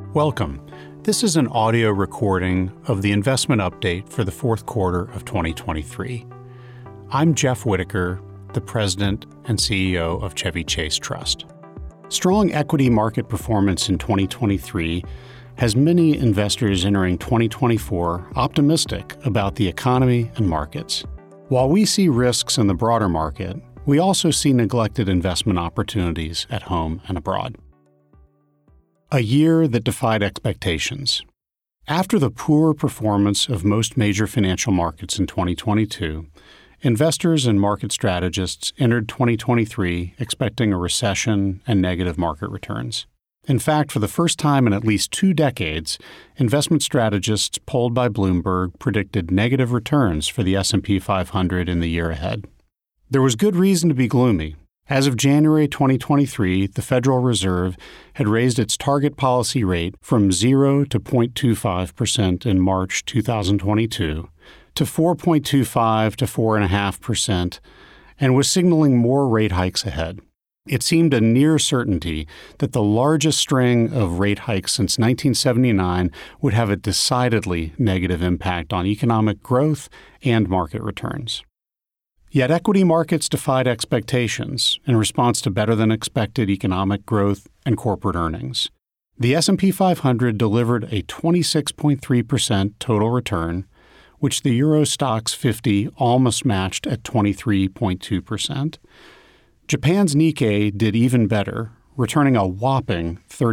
Welcome. This is an audio recording of the investment update for the fourth quarter of 2023. I'm Jeff Whitaker, the President and CEO of Chevy Chase Trust. Strong equity market performance in 2023 has many investors entering 2024 optimistic about the economy and markets. While we see risks in the broader market, we also see neglected investment opportunities at home and abroad. A year that defied expectations. After the poor performance of most major financial markets in 2022, investors and market strategists entered 2023 expecting a recession and negative market returns. In fact, for the first time in at least 2 decades, investment strategists polled by Bloomberg predicted negative returns for the S&P 500 in the year ahead. There was good reason to be gloomy. As of January 2023, the Federal Reserve had raised its target policy rate from 0 to 0.25% in March 2022 to 4.25 to 4.5% and was signaling more rate hikes ahead. It seemed a near certainty that the largest string of rate hikes since 1979 would have a decidedly negative impact on economic growth and market returns. Yet equity markets defied expectations in response to better-than-expected economic growth and corporate earnings. The S&P 500 delivered a 26.3% total return, which the Euro Stoxx 50 almost matched at 23.2%. Japan's Nikkei did even better, returning a whopping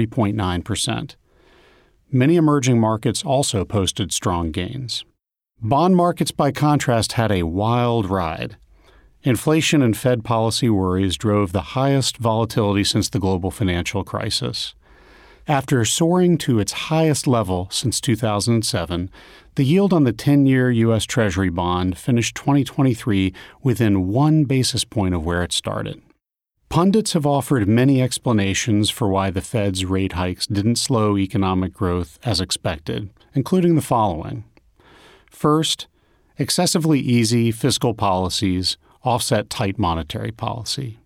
30.9%. Many emerging markets also posted strong gains. Bond markets, by contrast, had a wild ride. Inflation and Fed policy worries drove the highest volatility since the global financial crisis. After soaring to its highest level since 2007, the yield on the 10-year U.S. Treasury bond finished 2023 within 1 basis point of where it started. Pundits have offered many explanations for why the Fed's rate hikes didn't slow economic growth as expected, including the following. First, excessively easy fiscal policies offset tight monetary policy.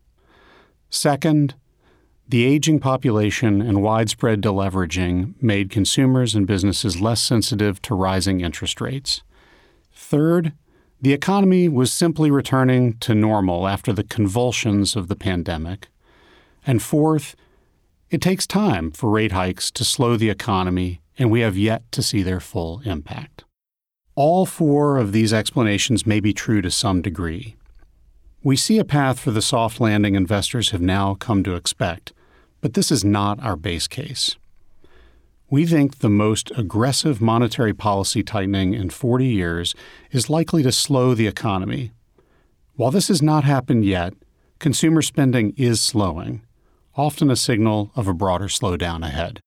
Second, the aging population and widespread deleveraging made consumers and businesses less sensitive to rising interest rates. Third, the economy was simply returning to normal after the convulsions of the pandemic. And fourth, it takes time for rate hikes to slow the economy, and we have yet to see their full impact. All 4 of these explanations may be true to some degree. We see a path for the soft landing investors have now come to expect, but this is not our base case. We think the most aggressive monetary policy tightening in 40 years is likely to slow the economy. While this has not happened yet, consumer spending is slowing, often a signal of a broader slowdown ahead.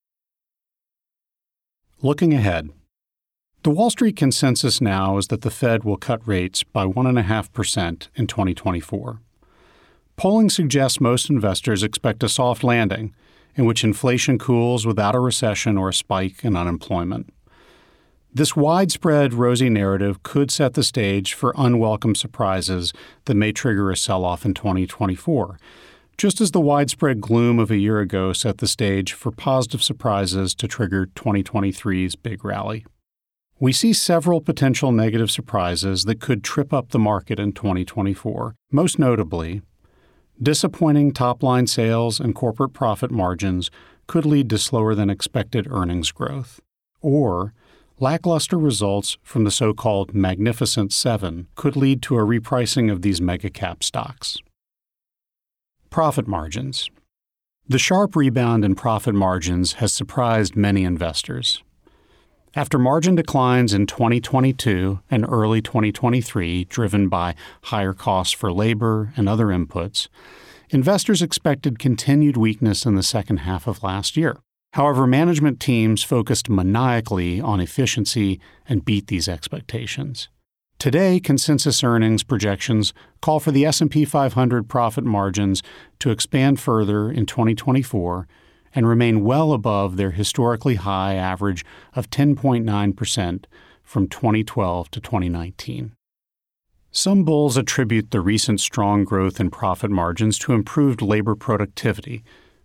Looking ahead. The Wall Street consensus now is that the Fed will cut rates by 1.5% in 2024. Polling suggests most investors expect a soft landing, in which inflation cools without a recession or a spike in unemployment. This widespread rosy narrative could set the stage for unwelcome surprises that may trigger a sell-off in 2024, just as the widespread gloom of a year ago set the stage for positive surprises to trigger 2023's big rally. We see several potential negative surprises that could trip up the market in 2024, most notably, disappointing top-line sales and corporate profit margins could lead to slower-than-expected earnings growth, or lackluster results from the so-called Magnificent Seven could lead to a repricing of these mega-cap stocks. Profit margins. The sharp rebound in profit margins has surprised many investors. After margin declines in 2022 and early 2023 driven by higher costs for labor and other inputs, investors expected continued weakness in the second half of last year. However, management teams focused maniacally on efficiency and beat these expectations. Today, consensus earnings projections call for the S&P 500 profit margins to expand further in 2024 and remain well above their historically high average of 10.9% from 2012 to 2019. Some bulls attribute the recent strong growth in profit margins to improved labor productivity,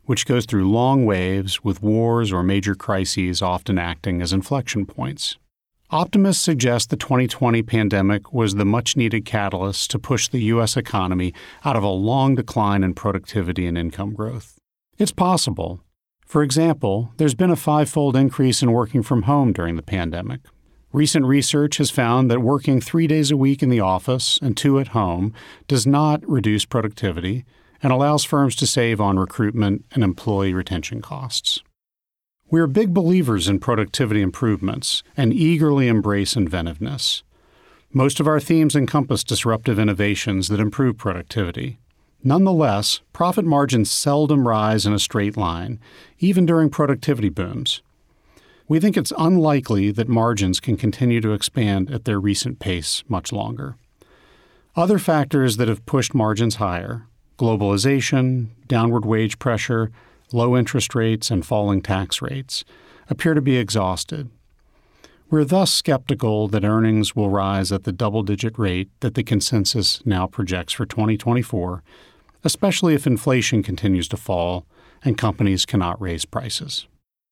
which goes through long waves with wars or major crises often acting as inflection points. Optimists suggest the 2020 pandemic was the much-needed catalyst to push the U.S. economy out of a long decline in productivity and income growth. It's possible. For example, there's been a 5-fold increase in working from home during the pandemic. Recent research has found that working 3 days a week in the office and 2 at home does not reduce productivity and allows firms to save on recruitment and employee retention costs. We are big believers in productivity improvements and eagerly embrace inventiveness. Most of our themes encompass disruptive innovations that improve productivity. Nonetheless, profit margins seldom rise in a straight line, even during productivity booms. We think it's unlikely that margins can continue to expand at their recent pace much longer. Other factors that have pushed margins higher, globalization, downward wage pressure, low interest rates, and falling tax rates, appear to be exhausted. We're thus skeptical that earnings will rise at the double-digit rate that the consensus now projects for 2024, especially if inflation continues to fall and companies cannot raise prices.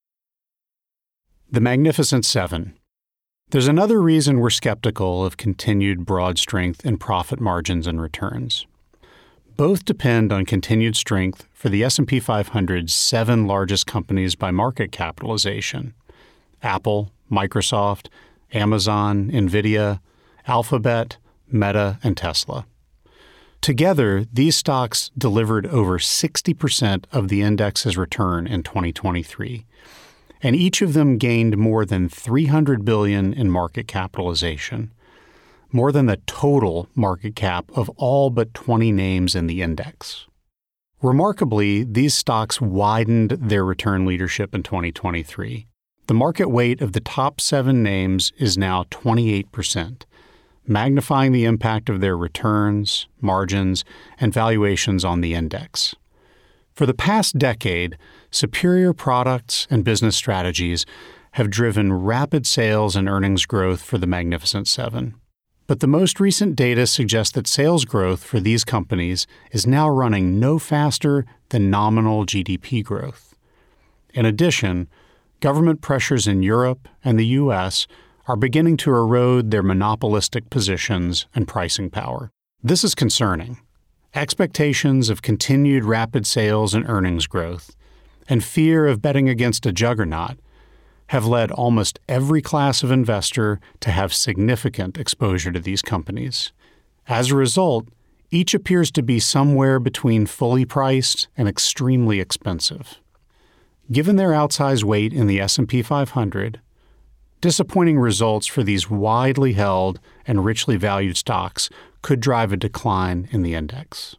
The Magnificent Seven. There's another reason we're skeptical of continued broad strength in profit margins and returns. Both depend on continued strength for the S&P 500's 7 largest companies by market capitalization: Apple, Microsoft, Amazon, NVIDIA, Alphabet, Meta, and Tesla. Together, these stocks delivered over 60% of the index's return in 2023, and each of them gained more than $300 billion in market capitalization, more than the total market cap of all but 20 names in the index. Remarkably, these stocks widened their return leadership in 2023. The market weight of the top 7 names is now 28%, magnifying the impact of their returns, margins, and valuations on the index. For the past decade, superior products and business strategies have driven rapid sales and earnings growth for the Magnificent Seven. But the most recent data suggests that sales growth for these companies is now running no faster than nominal GDP growth. In addition, government pressures in Europe and the U.S. are beginning to erode their monopolistic positions and pricing power. This is concerning. Expectations of continued rapid sales and earnings growth, and fear of betting against a juggernaut, have led almost every class of investor to have significant exposure to these companies. As a result, each appears to be somewhere between fully priced and extremely expensive. Given their outsized weight in the S&P 500, disappointing results for these widely held and richly valued stocks could drive a decline in the index.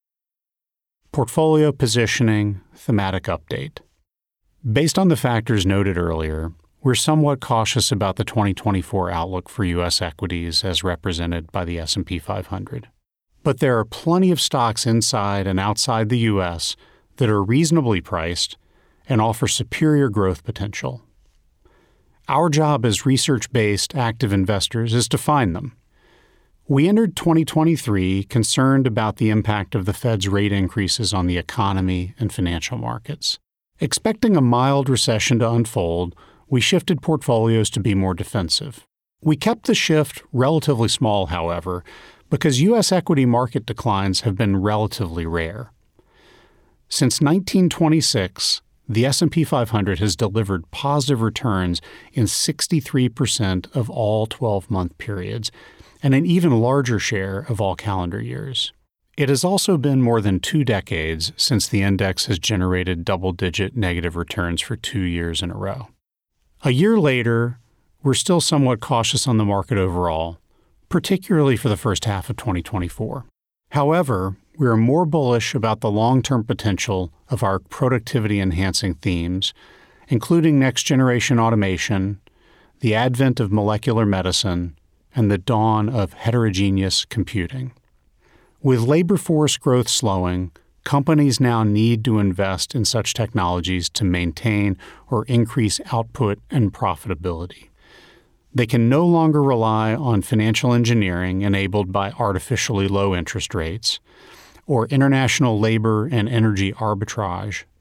Portfolio positioning, thematic update. Based on the factors noted earlier, we're somewhat cautious about the 2024 outlook for U.S. equities as represented by the S&P 500. But there are plenty of stocks inside and outside the U.S. that are reasonably priced and offer superior growth potential. Our job as research-based active investors is to find them. We entered 2023 concerned about the impact of the Fed's rate increases on the economy and financial markets. Expecting a mild recession to unfold, we shifted portfolios to be more defensive. We kept the shift relatively small, however, because U.S. equity market declines have been relatively rare. Since 1926, the S&P 500 has delivered positive returns in 63% of all 12-month periods and an even larger share of all calendar years. It has also been more than 2 decades since the index has generated double-digit negative returns for 2 years in a row. A year later, we're still somewhat cautious on the market overall, particularly for the first half of 2024. However, we are more bullish about the long-term potential of our productivity-enhancing themes, including next-generation automation, the advent of molecular medicine, and the dawn of heterogeneous computing. With labor force growth slowing, companies now need to invest in such technologies to maintain or increase output and profitability. They can no longer rely on financial engineering enabled by artificially low interest rates or international labor and energy arbitrage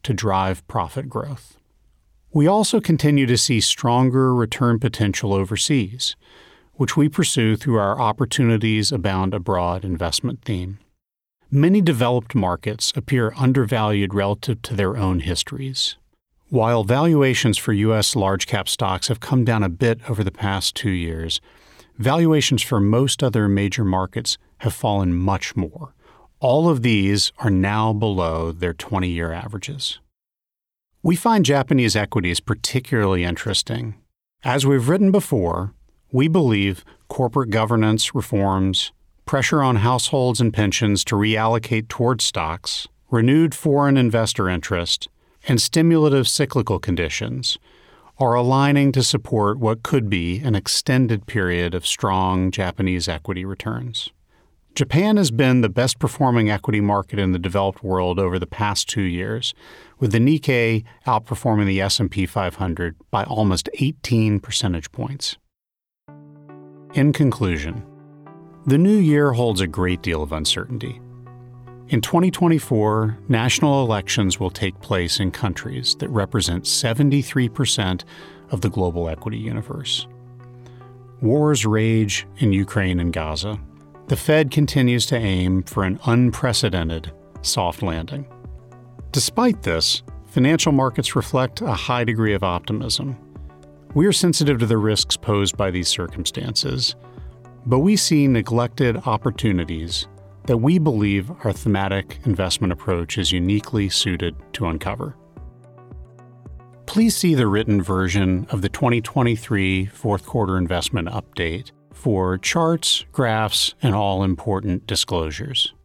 to drive profit growth. We also continue to see stronger return potential overseas, which we pursue through our Opportunities Abound Abroad investment theme. Many developed markets appear undervalued relative to their own histories. While valuations for U.S. large-cap stocks have come down a bit over the past 2 years, valuations for most other major markets have fallen much more. All of these are now below their 20-year averages. We find Japanese equities particularly interesting. As we've written before, we believe corporate governance reforms, pressure on households and pensions to reallocate towards stocks, renewed foreign investor interest, and stimulative cyclical conditions are aligning to support what could be an extended period of strong Japanese equity returns. Japan has been the best-performing equity market in the developed world over the past 2 years, with the Nikkei outperforming the S&P 500 by almost 18 percentage points. In conclusion, the new year holds a great deal of uncertainty. In 2024, national elections will take place in countries that represent 73% of the global equity universe. Wars rage in Ukraine and Gaza. The Fed continues to aim for an unprecedented soft landing. Despite this, financial markets reflect a high degree of optimism. We are sensitive to the risks posed by these circumstances, but we see neglected opportunities that we believe our thematic investment approach is uniquely suited to uncover. Please see the written version of the 2023 fourth quarter investment update for charts, graphs, and all important disclosures.